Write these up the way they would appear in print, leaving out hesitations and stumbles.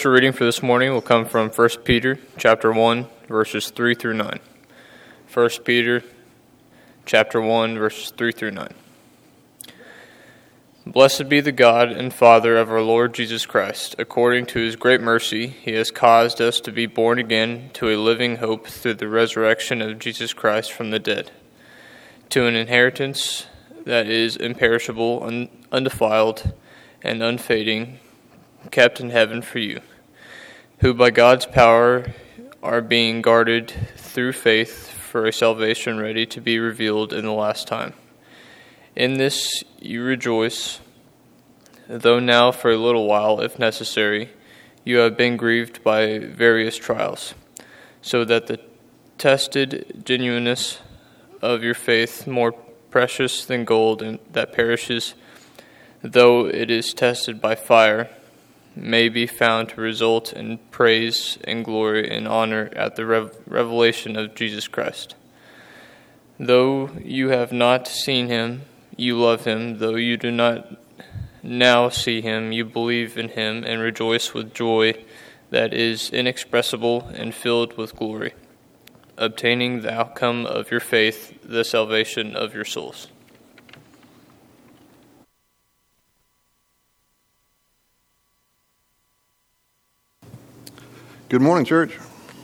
scripture reading for this morning will come from 1 Peter chapter 1, verses 3 through 9. 1 Peter chapter 1, verses 3 through 9. Blessed be the God and Father of our Lord Jesus Christ. According to his great mercy, he has caused us to be born again to a living hope through the resurrection of Jesus Christ from the dead, to an inheritance that is imperishable, undefiled, and unfading, kept in heaven for you, who by God's power are being guarded through faith for a salvation ready to be revealed in the last time. In this you rejoice, though now for a little while, if necessary, you have been grieved by various trials, so that the tested genuineness of your faith, more precious than gold and that perishes, though it is tested by fire, may be found to result in praise and glory and honor at the revelation of Jesus Christ. Though you have not seen him, you love him. Though you do not now see him, you believe in him and rejoice with joy that is inexpressible and filled with glory, obtaining the outcome of your faith, the salvation of your souls. Good morning, church.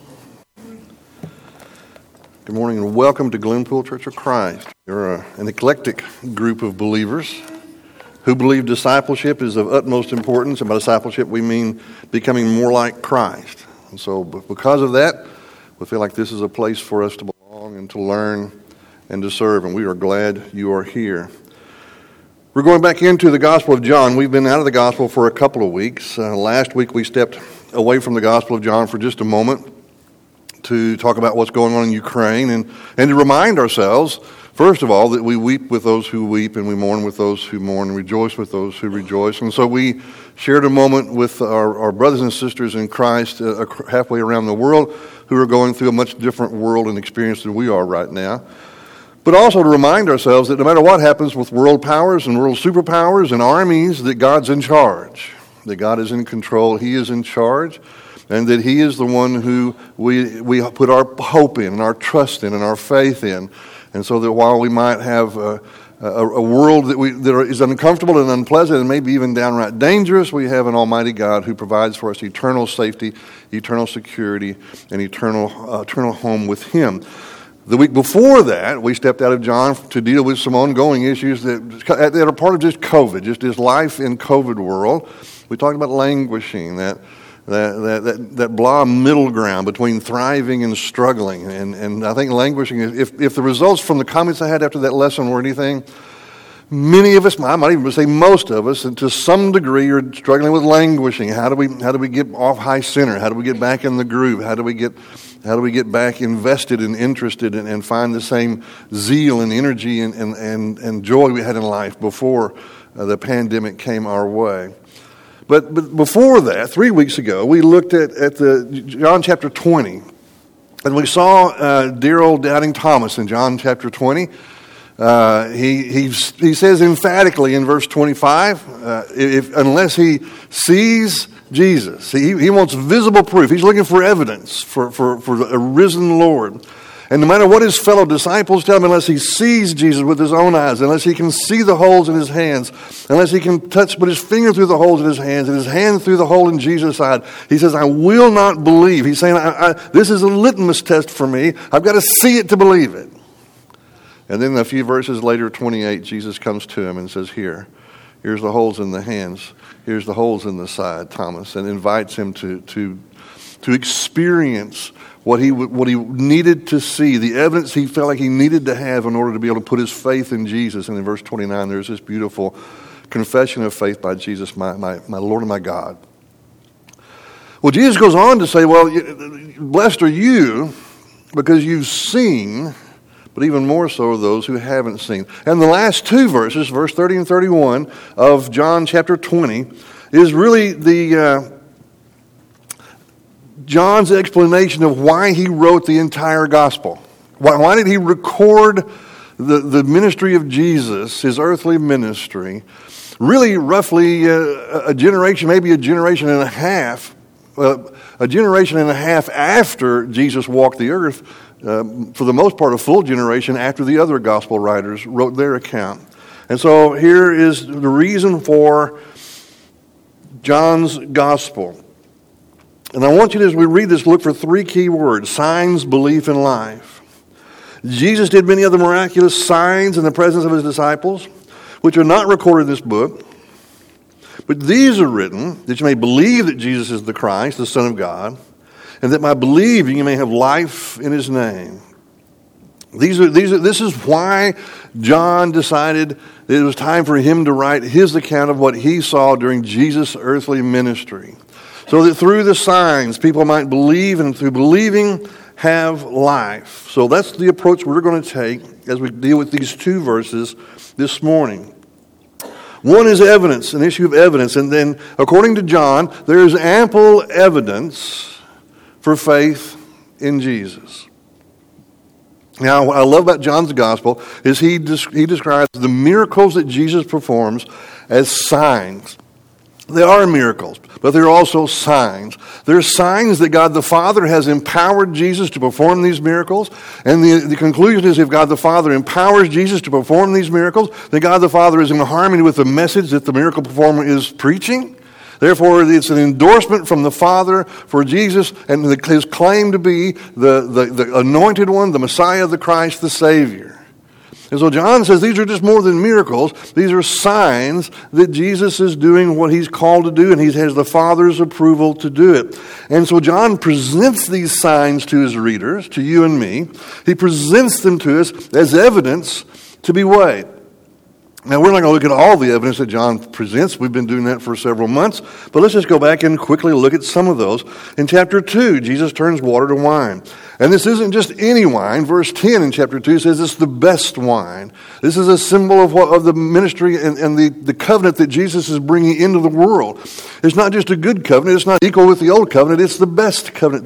Good morning and welcome to Glenpool Church of Christ. You're an eclectic group of believers who believe discipleship is of utmost importance, and by discipleship we mean becoming more like Christ. And so because of that, we feel like this is a place for us to belong and to learn and to serve, and we are glad you are here. We're going back into the Gospel of John. We've been out of the Gospel for a couple of weeks. Last week we stepped away from the Gospel of John for just a moment to talk about what's going on in Ukraine and to remind ourselves, first of all, that we weep with those who weep and we mourn with those who mourn and rejoice with those who rejoice. And so we shared a moment with our brothers and sisters in Christ halfway around the world who are going through a much different world and experience than we are right now. But also to remind ourselves that no matter what happens with world powers and world superpowers and armies, that God's in charge, that God is in control, he is in charge, and that he is the one who we put our hope in and our trust in and our faith in. And so that while we might have a world that is uncomfortable and unpleasant and maybe even downright dangerous, we have an almighty God who provides for us eternal safety, eternal security, and eternal home with him. The week before that, we stepped out of John to deal with some ongoing issues that are part of just COVID, just this life in COVID world. We talked about languishing, that blah middle ground between thriving and struggling. And I think languishing, if the results from the comments I had after that lesson were anything, many of us, I might even say most of us, and to some degree are struggling with languishing. How do we get off high center? How do we get back in the groove? How do we get back invested and interested and find the same zeal and energy and joy we had in life before the pandemic came our way? But before that, 3 weeks ago, we looked at the John chapter 20, and we saw dear old doubting Thomas in John chapter 20. He says emphatically in verse 25, unless he sees Jesus, he wants visible proof. He's looking for evidence for a risen Lord. And no matter what his fellow disciples tell him, unless he sees Jesus with his own eyes, unless he can see the holes in his hands, unless he can put his finger through the holes in his hands and his hand through the hole in Jesus' side, he says, I will not believe. He's saying, this is a litmus test for me. I've got to see it to believe it. And then a few verses later, 28, Jesus comes to him and says, here's the holes in the hands. Here's the holes in the side, Thomas, and invites him to experience what he needed to see, the evidence he felt like he needed to have in order to be able to put his faith in Jesus. And in verse 29, there's this beautiful confession of faith by Jesus, my Lord and my God. Well, Jesus goes on to say, well, blessed are you because you've seen, but even more so are those who haven't seen. And the last two verses, verse 30 and 31 of John chapter 20, is really John's explanation of why he wrote the entire gospel. Why did he record the ministry of Jesus, his earthly ministry, really roughly a generation, maybe a generation and a half a generation and a half after Jesus walked the earth, for the most part, a full generation after the other gospel writers wrote their account. And so here is the reason for John's gospel. And I want you to, as we read this, look for three key words: signs, belief, and life. Jesus did many other miraculous signs in the presence of his disciples, which are not recorded in this book. But these are written that you may believe that Jesus is the Christ, the Son of God, and that by believing you may have life in his name. This is why John decided that it was time for him to write his account of what he saw during Jesus' earthly ministry. So that through the signs, people might believe, and through believing, have life. So that's the approach we're going to take as we deal with these two verses this morning. One is evidence, an issue of evidence. And then, according to John, there is ample evidence for faith in Jesus. Now, what I love about John's gospel is he describes the miracles that Jesus performs as signs. They are miracles, but they're also signs. They're signs that God the Father has empowered Jesus to perform these miracles. And the conclusion is, if God the Father empowers Jesus to perform these miracles, then God the Father is in harmony with the message that the miracle performer is preaching. Therefore, it's an endorsement from the Father for Jesus and his claim to be the anointed one, the Messiah, the Christ, the Savior. And so John says these are just more than miracles. These are signs that Jesus is doing what he's called to do, and he has the Father's approval to do it. And so John presents these signs to his readers, to you and me. He presents them to us as evidence to be weighed. Now, we're not going to look at all the evidence that John presents. We've been doing that for several months. But let's just go back and quickly look at some of those. In chapter 2, Jesus turns water to wine. And this isn't just any wine. Verse 10 in chapter 2 says it's the best wine. This is a symbol of the ministry and the covenant that Jesus is bringing into the world. It's not just a good covenant. It's not equal with the old covenant. It's the best covenant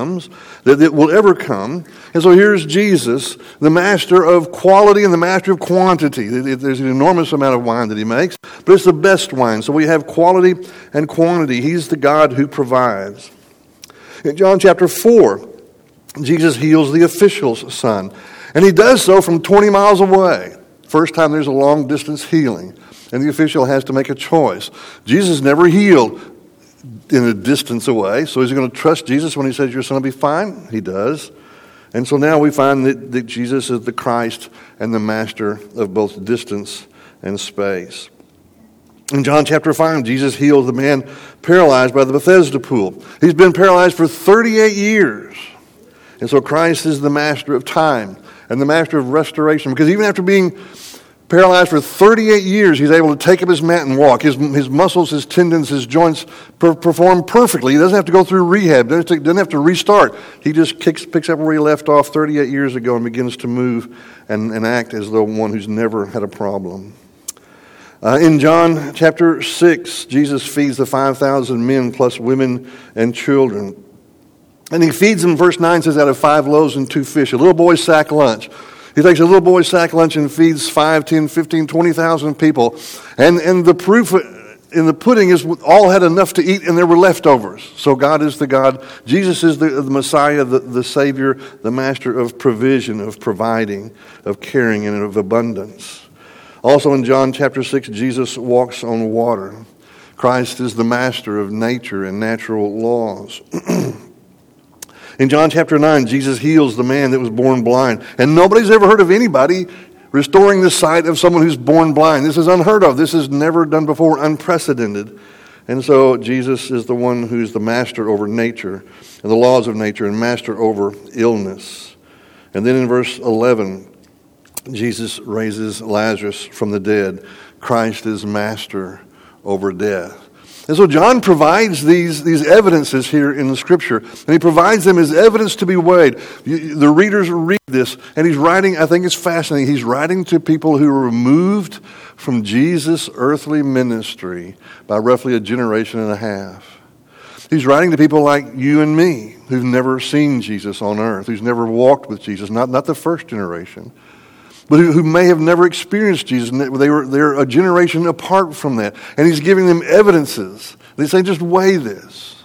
that will ever come. And so here's Jesus, the master of quality and the master of quantity. There's an enormous amount of wine that he makes, but it's the best wine. So we have quality and quantity. He's the God who provides. In John chapter 4, Jesus heals the official's son. And he does so from 20 miles away. First time there's a long distance healing. And the official has to make a choice. Jesus never healed in a distance away. So is he going to trust Jesus when he says your son will be fine? He does. And so now we find that Jesus is the Christ and the master of both distance and space. In John chapter 5, Jesus heals the man paralyzed by the Bethesda pool. He's been paralyzed for 38 years. And so Christ is the master of time and the master of restoration. Because even after being paralyzed for 38 years, he's able to take up his mat and walk. His muscles, his tendons, his joints perform perfectly. He doesn't have to go through rehab. Doesn't have to restart. He just picks up where he left off 38 years ago and begins to move and act as though one who's never had a problem. In John chapter 6, Jesus feeds the 5,000 men plus women and children. And he feeds them, verse 9 says, out of 5 loaves and 2 fish, a little boy's sack lunch. He takes a little boy's sack lunch and feeds 5, 10, 15, 20,000 people. And the proof in the pudding is all had enough to eat and there were leftovers. So God is the God. Jesus is the Messiah, the Savior, the master of provision, of providing, of caring, and of abundance. Also in John chapter 6, Jesus walks on water. Christ is the master of nature and natural laws. In John chapter 9, Jesus heals the man that was born blind. And nobody's ever heard of anybody restoring the sight of someone who's born blind. This is unheard of. This is never done before, unprecedented. And so Jesus is the one who's the master over nature and the laws of nature and master over illness. And then in verse 11, Jesus raises Lazarus from the dead. Christ is master over death. And so John provides these evidences here in the Scripture, and he provides them as evidence to be weighed. The readers read this, and he's writing, I think it's fascinating, he's writing to people who were removed from Jesus' earthly ministry by roughly a generation and a half. He's writing to people like you and me, who've never seen Jesus on earth, who's never walked with Jesus, not the first generation, but who may have never experienced Jesus. They're a generation apart from that. And he's giving them evidences. They say, just weigh this.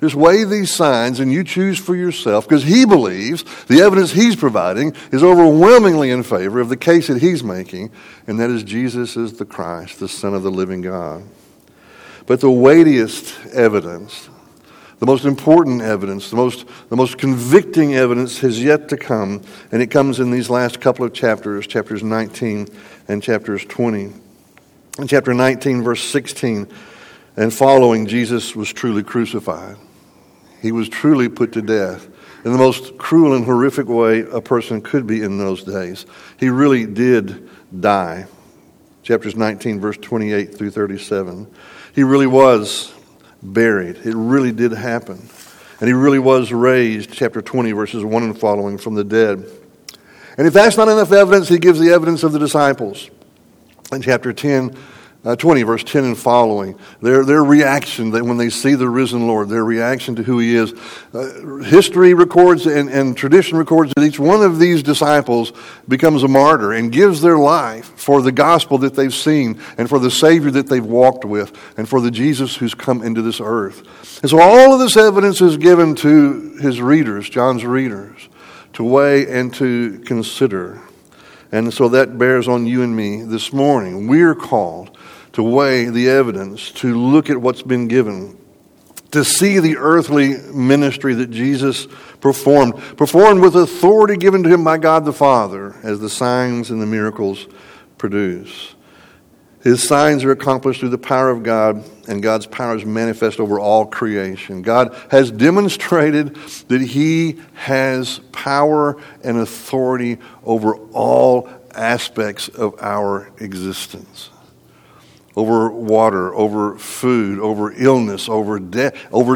Just weigh these signs and you choose for yourself, because he believes the evidence he's providing is overwhelmingly in favor of the case that he's making, and that is Jesus is the Christ, the Son of the living God. But the weightiest evidence, the most important evidence, the most convicting evidence has yet to come, and it comes in these last couple of chapters, chapters 19 and chapters 20. In chapter 19, verse 16 and following, Jesus was truly crucified. He was truly put to death in the most cruel and horrific way a person could be in those days. He really did die. Chapters 19, verse 28 through 37. He really was buried. It really did happen. And he really was raised, chapter 20, verses 1 and following, from the dead. And if that's not enough evidence, he gives the evidence of the disciples. In chapter 20, verse 10 and following, their reaction that when they see the risen Lord, their reaction to who he is. History records and tradition records that each one of these disciples becomes a martyr and gives their life for the gospel that they've seen and for the Savior that they've walked with and for the Jesus who's come into this earth. And so all of this evidence is given to his readers, John's readers, to weigh and to consider. And so that bears on you and me this morning. We're called to weigh the evidence, to look at what's been given, to see the earthly ministry that Jesus performed with authority given to him by God the Father, as the signs and the miracles produce. His signs are accomplished through the power of God, and God's power is manifest over all creation. God has demonstrated that he has power and authority over all aspects of our existence. Over water, over food, over illness, over death,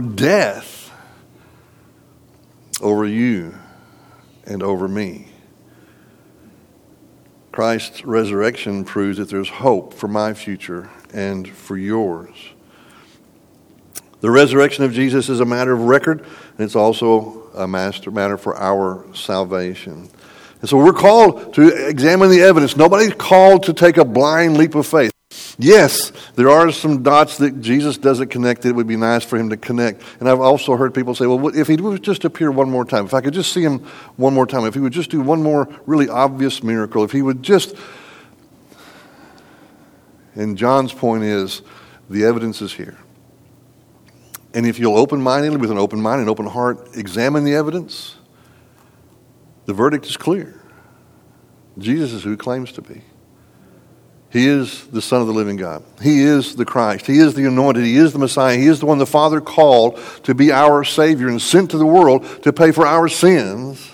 over you and over me. Christ's resurrection proves that there's hope for my future and for yours. The resurrection of Jesus is a matter of record, and it's also a matter for our salvation. And so we're called to examine the evidence. Nobody's called to take a blind leap of faith. Yes, there are some dots that Jesus doesn't connect that it would be nice for him to connect. And I've also heard people say, well, if he would just appear one more time, if I could just see him one more time, if he would just do one more really obvious miracle, if he would just... And John's point is, the evidence is here. And if you'll open-mindedly, with an open mind and open heart, examine the evidence, the verdict is clear. Jesus is who he claims to be. He is the Son of the living God. He is the Christ. He is the anointed. He is the Messiah. He is the one the Father called to be our Savior and sent to the world to pay for our sins.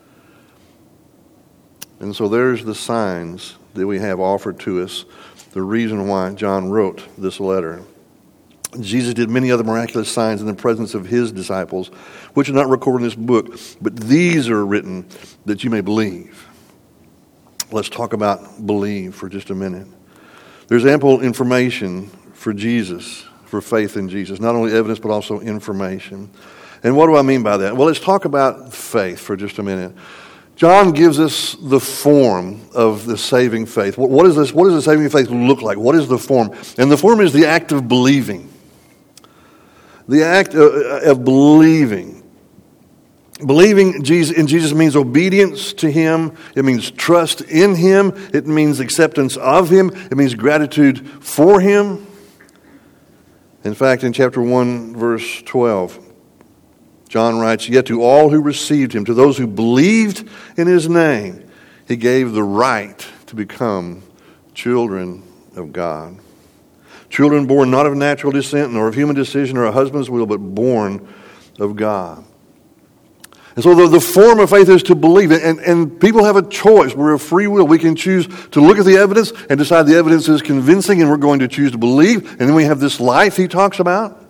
And so there's the signs that we have offered to us, the reason why John wrote this letter. Jesus did many other miraculous signs in the presence of his disciples, which are not recorded in this book, but these are written that you may believe. Let's talk about believe for just a minute. There's ample information for Jesus, for faith in Jesus. Not only evidence, but also information. And what do I mean by that? Well, let's talk about faith for just a minute. John gives us the form of the saving faith. What is this? What does the saving faith look like? What is the form? And the form is the act of believing. The act of believing. Believing in Jesus means obedience to him. It means trust in him. It means acceptance of him. It means gratitude for him. In fact, in chapter 1, verse 12, John writes, "Yet to all who received him, to those who believed in his name, he gave the right to become children of God." Children born not of natural descent, nor of human decision or a husband's will, but born of God. And so the form of faith is to believe it. And people have a choice. We're a free will. We can choose to look at the evidence and decide the evidence is convincing and we're going to choose to believe. And then we have this life he talks about.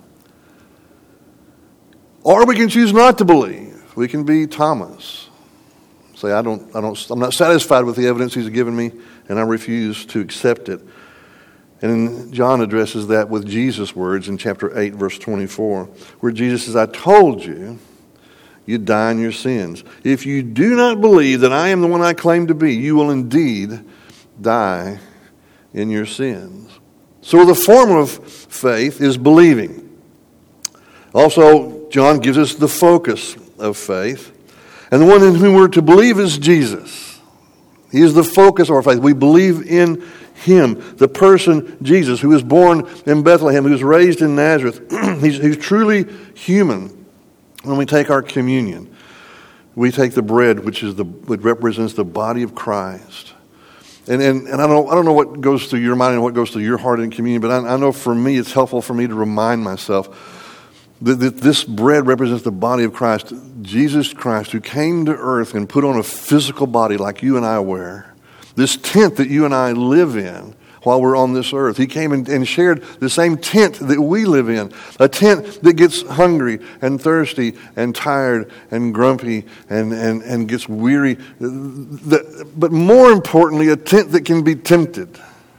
Or we can choose not to believe. We can be Thomas. Say, I'm not satisfied with the evidence he's given me and I refuse to accept it. And John addresses that with Jesus' words in chapter 8, verse 24, where Jesus says, "I told you, you die in your sins. If you do not believe that I am the one I claim to be, you will indeed die in your sins." So the form of faith is believing. Also, John gives us the focus of faith. And the one in whom we're to believe is Jesus. He is the focus of our faith. We believe in Him, the person Jesus, who was born in Bethlehem, who was raised in Nazareth. He's truly human. When we take our communion, we take the bread, which represents the body of Christ. And I don't know what goes through your mind and what goes through your heart in communion, but I know for me it's helpful for me to remind myself that this bread represents the body of Christ, Jesus Christ, who came to earth and put on a physical body like you and I wear. This tent that you and I live in while we're on this earth. He came and shared the same tent that we live in. A tent that gets hungry and thirsty and tired and grumpy and gets weary. But more importantly, a tent that can be tempted.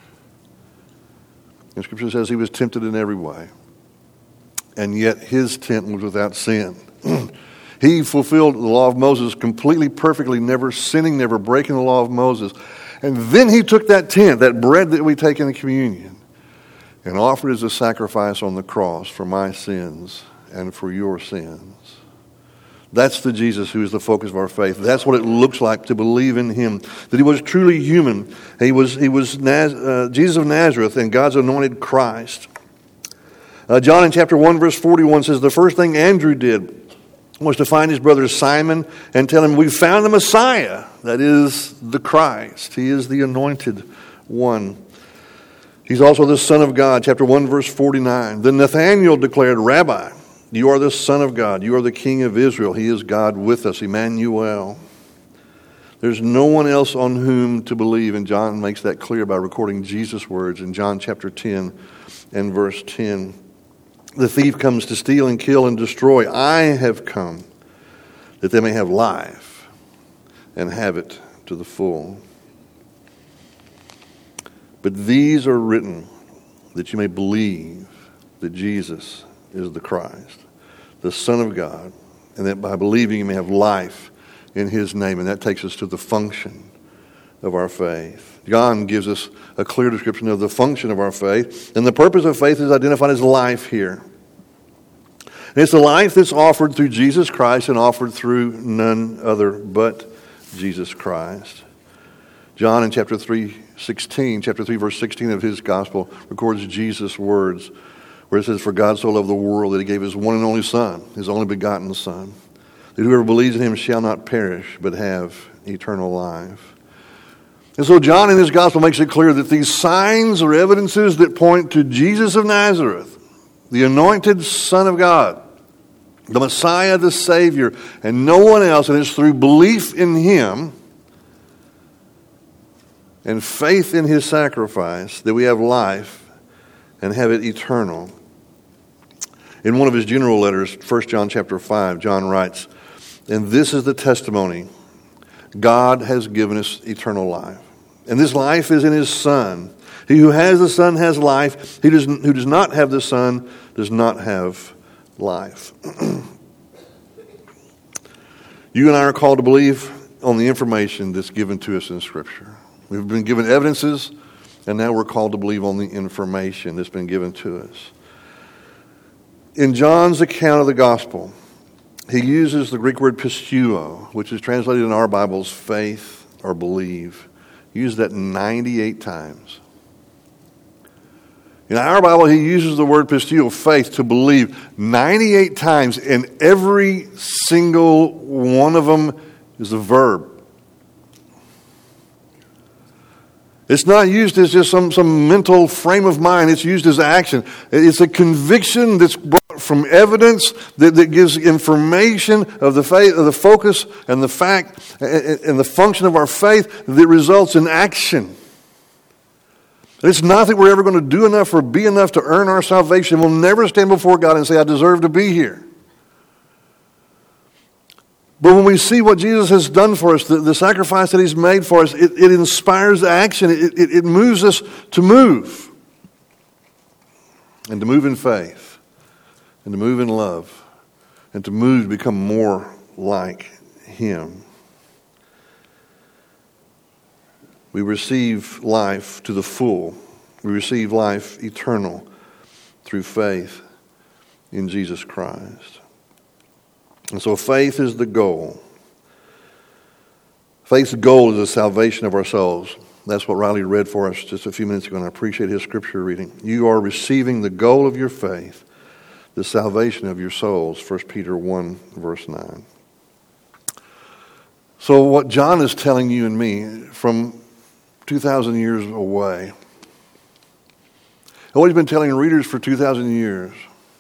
And Scripture says He was tempted in every way. And yet His tent was without sin. He fulfilled the law of Moses completely, perfectly, never sinning, never breaking the law of Moses. And then He took that tent, that bread that we take in the communion, and offered as a sacrifice on the cross for my sins and for your sins. That's the Jesus who is the focus of our faith. That's what it looks like to believe in Him, that He was truly human. He was Jesus of Nazareth and God's anointed Christ. John in chapter 1 verse 41 says, the first thing Andrew did was to find his brother Simon and tell him, we found the Messiah, that is the Christ. He is the anointed one. He's also the Son of God, chapter 1 verse 49. Then Nathanael declared, Rabbi, you are the Son of God. You are the King of Israel. He is God with us, Emmanuel. There's no one else on whom to believe, and John makes that clear by recording Jesus' words in John chapter 10 and verse 10. The thief comes to steal and kill and destroy. I have come that they may have life and have it to the full. But these are written that you may believe that Jesus is the Christ, the Son of God, and that by believing you may have life in His name. And that takes us to the function of our faith. John gives us a clear description of the function of our faith. And the purpose of faith is identified as life here. And it's the life that's offered through Jesus Christ and offered through none other but Jesus Christ. John in chapter 3 verse 16 of his gospel records Jesus' words where it says, for God so loved the world that He gave His one and only Son, His only begotten Son, that whoever believes in Him shall not perish but have eternal life. And so John in his gospel makes it clear that these signs are evidences that point to Jesus of Nazareth, the anointed Son of God, the Messiah, the Savior, and no one else. And it's through belief in Him and faith in His sacrifice that we have life and have it eternal. In one of his general letters, 1 John chapter 5, John writes, and this is the testimony, God has given us eternal life. And this life is in His Son. He who has the Son has life. He who does not have the Son does not have life. You and I are called to believe on the information that's given to us in Scripture. We've been given evidences, and now we're called to believe on the information that's been given to us. In John's account of the gospel, he uses the Greek word pisteuo, which is translated in our Bibles faith or believe. He uses that 98 times. In our Bible, he uses the word pisteuo, faith, to believe 98 times, and every single one of them is a verb. It's not used as just some mental frame of mind. It's used as action. It's a conviction that's brought from evidence that gives information of the faith, of the focus and the fact and the function of our faith that results in action. It's not that we're ever going to do enough or be enough to earn our salvation. We'll never stand before God and say, I deserve to be here. But when we see what Jesus has done for us, the sacrifice that He's made for us, it inspires action. It moves us to move. And to move in faith. And to move in love. And to move to become more like Him. We receive life to the full. We receive life eternal through faith in Jesus Christ. And so faith is the goal. Faith's goal is the salvation of our souls. That's what Riley read for us just a few minutes ago, and I appreciate his scripture reading. You are receiving the goal of your faith, the salvation of your souls, 1 Peter 1, verse 9. So what John is telling you and me from 2,000 years away, and what he's been telling readers for 2,000 years,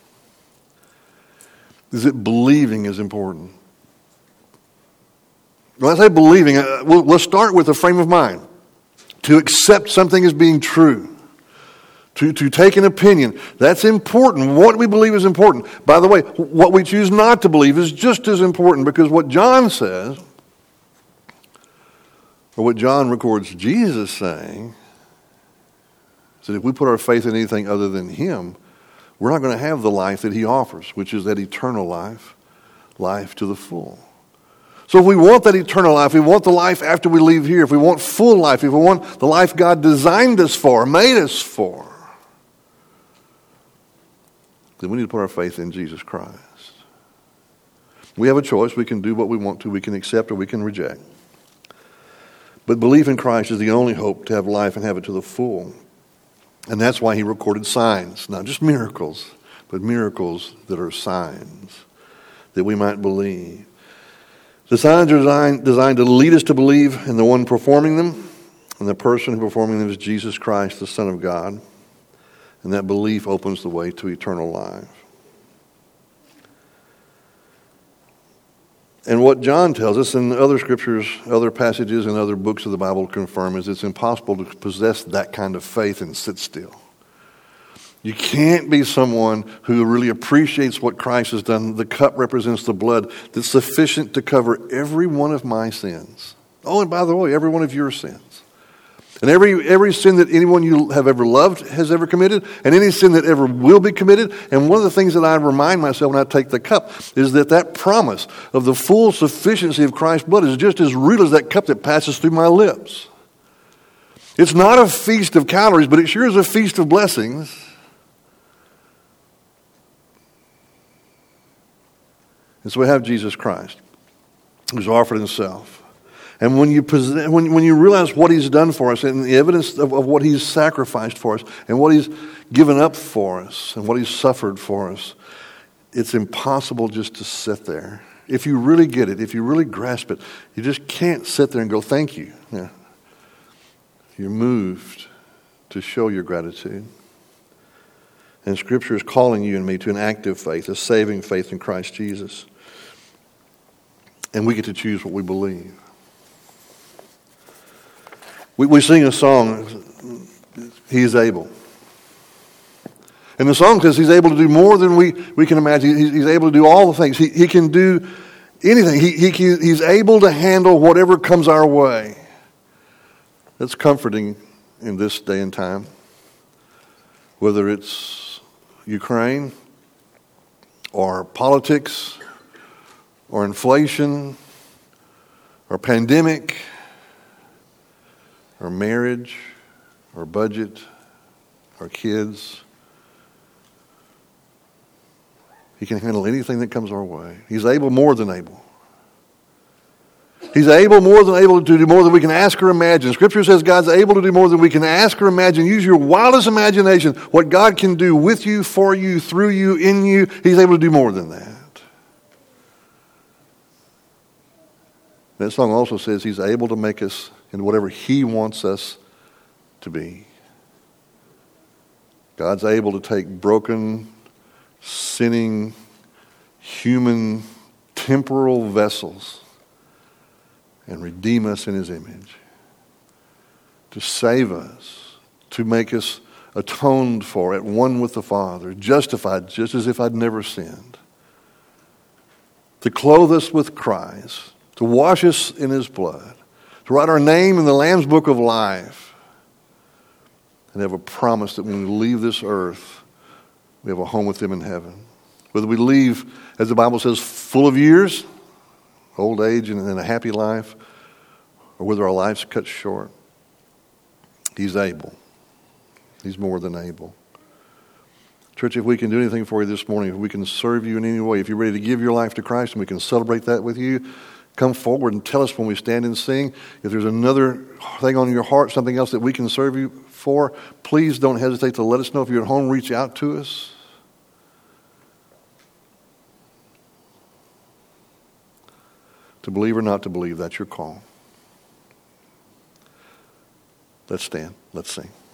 is that believing is important. When I say believing, let's start with a frame of mind. To accept something as being true. To take an opinion. That's important. What we believe is important. By the way, what we choose not to believe is just as important, because what John says, or what John records Jesus saying, is that if we put our faith in anything other than Him, we're not going to have the life that He offers, which is that eternal life, life to the full. So if we want that eternal life, we want the life after we leave here, if we want full life, if we want the life God designed us for, made us for, then we need to put our faith in Jesus Christ. We have a choice. We can do what we want to. We can accept or we can reject. But belief in Christ is the only hope to have life and have it to the full. And that's why He recorded signs, not just miracles, but miracles that are signs, that we might believe. The signs are designed to lead us to believe in the one performing them, and the person who performing them is Jesus Christ, the Son of God. And that belief opens the way to eternal life. And what John tells us, and other scriptures, other passages, and other books of the Bible confirm, is it's impossible to possess that kind of faith and sit still. You can't be someone who really appreciates what Christ has done. The cup represents the blood that's sufficient to cover every one of my sins. Oh, and by the way, every one of your sins. And every sin that anyone you have ever loved has ever committed, and any sin that ever will be committed. And one of the things that I remind myself when I take the cup is that promise of the full sufficiency of Christ's blood is just as real as that cup that passes through my lips. It's not a feast of calories, but it sure is a feast of blessings. And so we have Jesus Christ, who's offered Himself. And when you realize what He's done for us and the evidence of what He's sacrificed for us and what He's given up for us and what He's suffered for us, it's impossible just to sit there. If you really get it, if you really grasp it, you just can't sit there and go, thank you. Yeah. You're moved to show your gratitude. And Scripture is calling you and me to an active faith, a saving faith in Christ Jesus. And we get to choose what we believe. We sing a song, He is able. And the song says He's able to do more than we can imagine. He's able to do all the things. He can do anything. He's able to handle whatever comes our way. That's comforting in this day and time. Whether it's Ukraine or politics or inflation or pandemic or marriage or budget or kids. He can handle anything that comes our way. He's able, more than able. He's able, more than able to do more than we can ask or imagine. Scripture says God's able to do more than we can ask or imagine. Use your wildest imagination. What God can do with you, for you, through you, in you, He's able to do more than that. That song also says He's able to make us into whatever He wants us to be. God's able to take broken, sinning, human, temporal vessels and redeem us in His image. To save us, to make us atoned for, at one with the Father, justified just as if I'd never sinned. To clothe us with Christ, to wash us in His blood, to write our name in the Lamb's Book of Life, and have a promise that when we leave this earth, we have a home with Him in heaven. Whether we leave, as the Bible says, full of years, old age and a happy life, or whether our life's cut short, He's able. He's more than able. Church, if we can do anything for you this morning, if we can serve you in any way, if you're ready to give your life to Christ and we can celebrate that with you, come forward and tell us when we stand and sing. If there's another thing on your heart, something else that we can serve you for, please don't hesitate to let us know. If you're at home, reach out to us. To believe or not to believe, that's your call. Let's stand. Let's sing.